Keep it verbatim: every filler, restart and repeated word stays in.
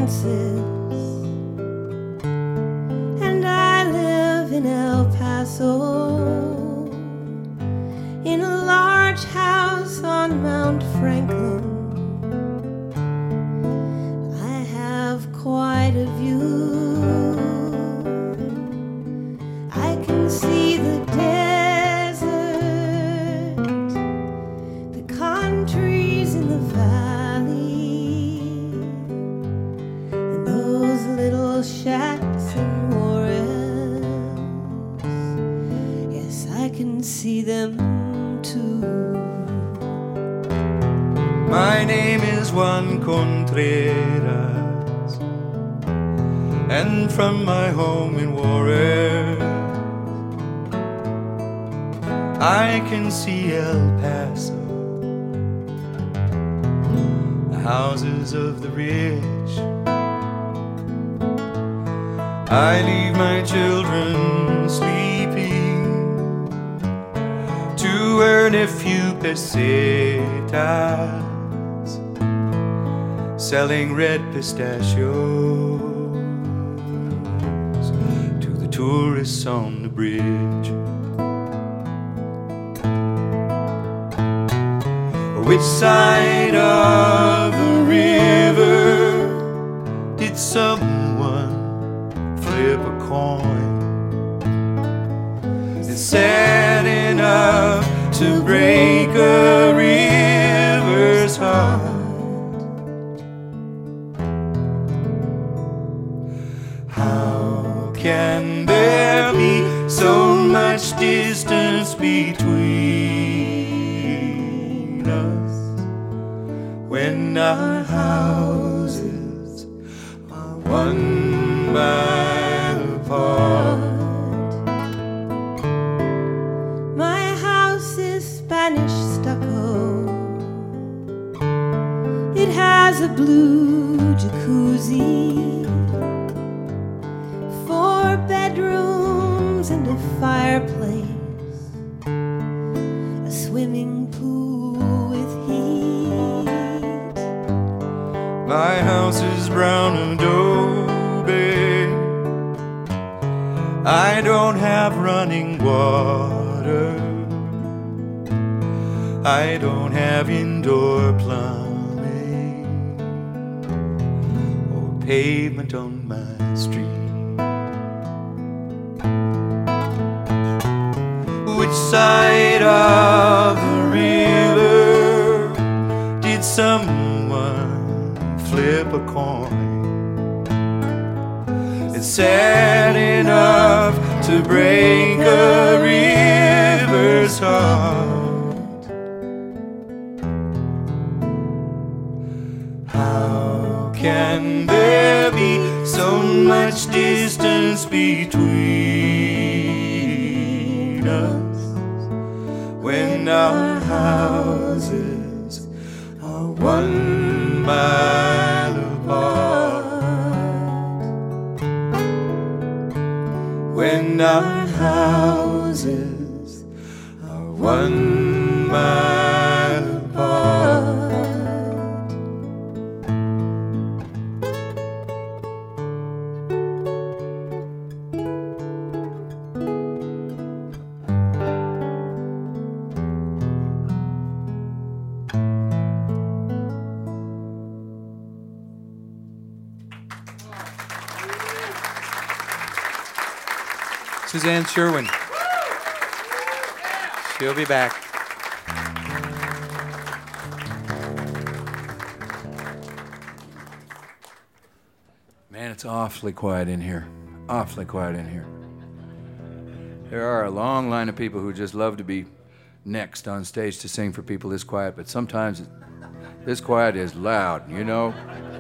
dances, and I live in El Paso, in a large house on Mount Franklin. I have quite a view. I can see the desert, the countries in the valley, and those little shacks in Juarez. Yes, I can see them too. My name is Juan Contreras, and from my home in Juarez I can see El Paso, the houses of the rich. I leave my children sleeping to earn a few pesetas, selling red pistachios to the tourists on the bridge. Which side of the river did someone flip a coin? It's sad enough to break a river's heart. How can there be so much distance between us when our houses are one mile apart? My house is Spanish stucco. It has a blue jacuzzi, four bedrooms and a fireplace, a swimming pool with heat. My house is brown adobe. I don't have running water. I don't have indoor plumbing or pavement on my street. Which side of the river did someone flip a coin? It's sad enough to break a river's heart. How can there be so much distance between us when our houses are one mile apart? When our houses are one mile apart. Suzanne Sherwin. She'll be back. Man, it's awfully quiet in here. Awfully quiet in here. There are a long line of people who just love to be next on stage to sing for people this quiet, but sometimes this quiet is loud, you know?